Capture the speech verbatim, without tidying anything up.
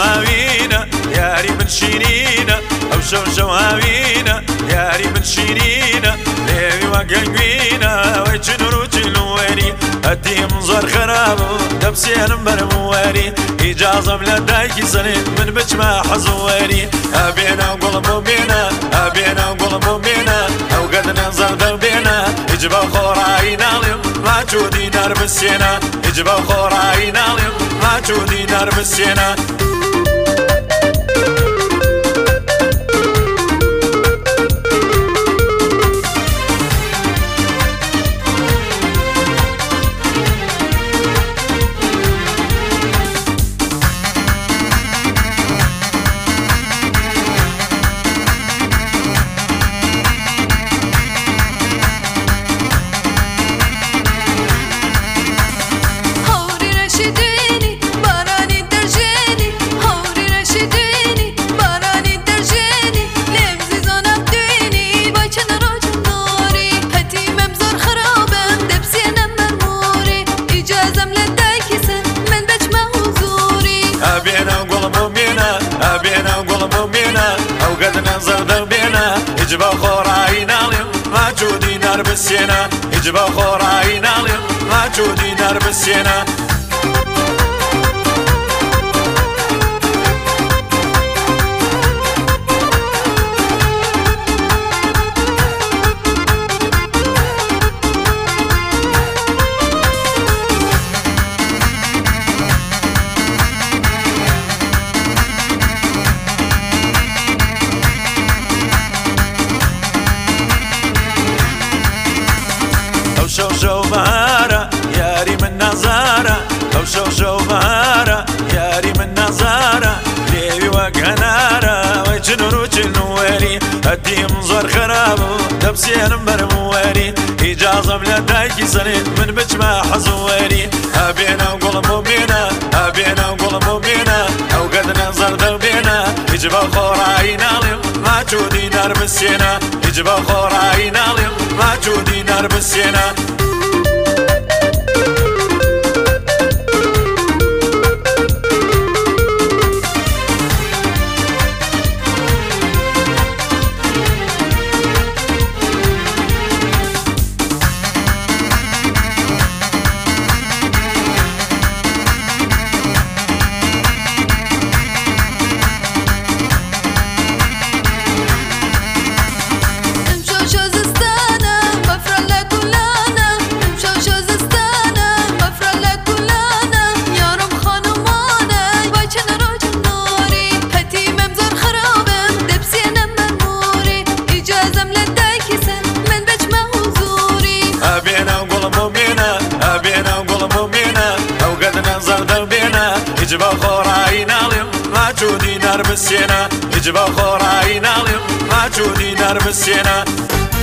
هاوينا ياري من شيرينا او شو شو هاوينا ياري من شيرينا ليبي وقلبينا ويجنرو جلواري هدي منظر خراب دبسين برمواري إجازة بلا دايكي سنين من بجمع حزواري أبينا وقلبو بينا أبينا وقلبو بينا أو قد ننظر ذنبينا إجبا خوراينا اليوم ما جودي نار بالسينا إجبا خوراينا اليوم ما جودي نار بالسينا أبينا وقلبو بينا أو قد ننظر ذنبينا إجبا خوراينا اليوم ما جودي نار بالسينا إجبا خوراينا اليوم ما جودي نار بالسينا شو شو بهارة ياري من نظارة أو شو شو بهارة ياري من نظارة ليبي وقنارة ويجنرو جنواري هدي منظر خرابو دبسين برمواري إجازة بلا دايكي سنين من بجمع حزواري أبينا وقلبو بينا أبينا وقلبو بينا أو قد ننظر ذنبينا إجبا خوراينا اليوم ما جودي نار بالسينا إجبا خوراينا اليوم ما جودي نار بالسينا أبينا وقلبو بينا أو قد ننظر ذنبينا إجبا خوراينا اليوم ما جودي نار بالسينا إجبا خوراينا اليوم ما جودي نار بالسينا